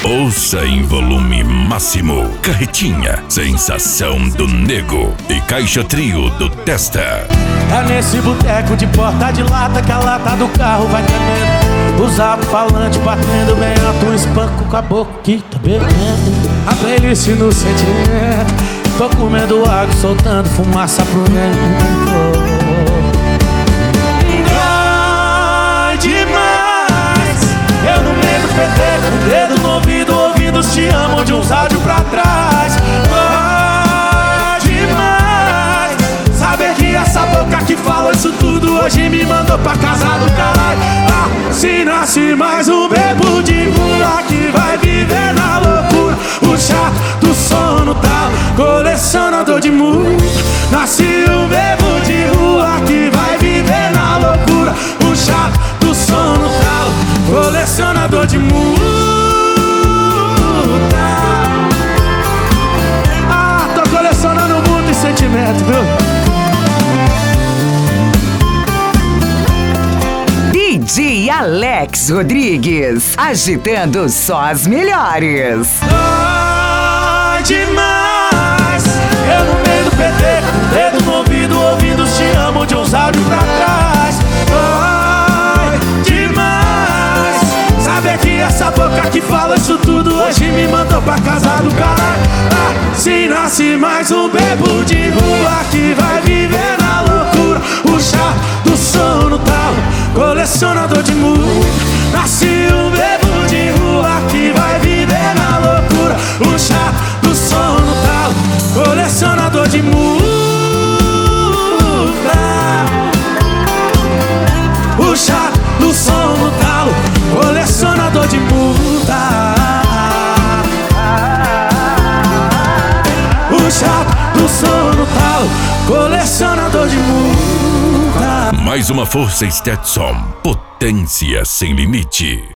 Ouça em volume máximo. Carretinha, Sensação do Nego e Caixa Trio do Testa. É nesse boteco de porta de lata que a lata do carro vai tremendo. Os alto-falantes batendo bem alto, um espanco com a boca que tá bebendo. A playlist no sentimento, tô comendo água, soltando fumaça pro vento. Ai, demais, eu no meio do PT, o dedo no ouvido, ouvindo os te amam de uns áudios pra trás. Ai, demais, saber que essa boca que fala isso tudo hoje me mandou pra casa do caralho. Ah, se nasce mais um bebo de rua que vai viver na loucura. O chato do sono tá colecionador de multa. Nasce um bebo de rua que vai viver na loucura. O chato do sono tá colecionador de multa. Ah, tô colecionando multa e sentimento, viu? DJ Alex Rodrigues, agitando só as melhores. Ai, demais, eu no meio do PT, dedo no ouvido, ouvindo os te amo de uns áudios pra trás. Ai, demais, saber que essa boca que fala isso tudo hoje me mandou pra casa do caralho. Ah, se nasce mais um bebo de rua que vai viver na loucura. O chá do sono tal, colecionador de multa. Nasce um bebo de rua que vai viver na loucura. O chá do sono tal, colecionador de multa. O chá do sono tal, colecionador de multa. O chá do sono tal, colecionador de multa. Mais uma força Stetson, potência sem limite.